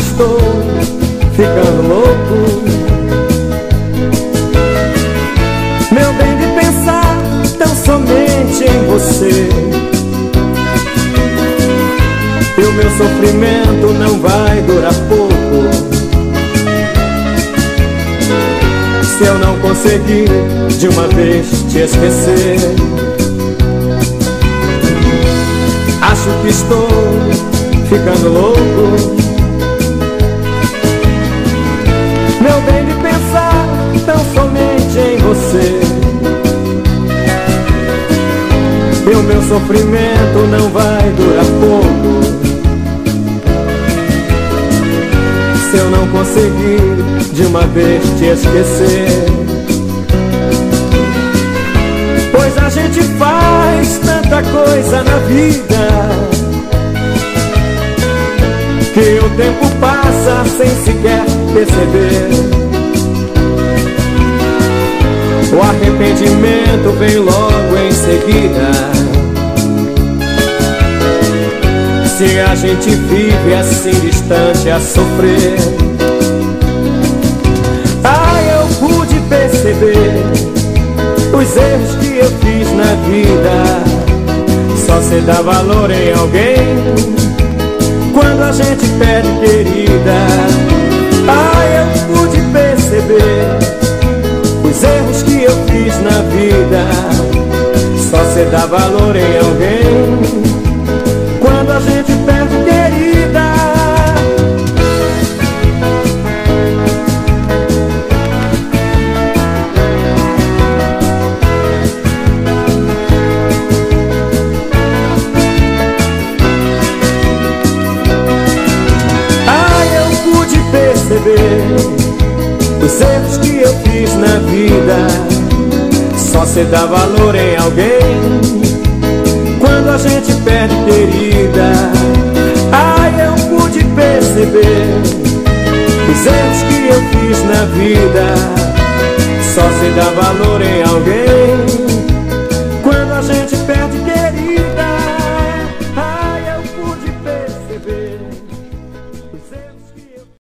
estou ficando louco, meu bem, de pensar tão somente em você. E o meu sofrimento não vai durar pouco se eu não conseguir de uma vez te esquecer. Acho que estou ficando louco, meu bem, de pensar tão somente em você. E o meu sofrimento não vai durar pouco se eu não conseguir de uma vez te esquecer. Pois a gente faz tanta coisa na vida que o tempo passa sem sequer perceber. O arrependimento vem logo em seguida se a gente vive assim distante a sofrer. Eu pude perceber os erros que eu fiz na vida. Só se dá valor em alguém quando a gente perde querida. Eu pude perceber os erros que eu fiz na vida. Só se dá valor em alguém quando a gente perde querida. Eu pude perceber os erros que eu fiz na vida. Só se dá valor em alguém quando a gente perde querida. Eu pude perceber os erros que eu fiz na vida. Só se dá valor em alguém quando a gente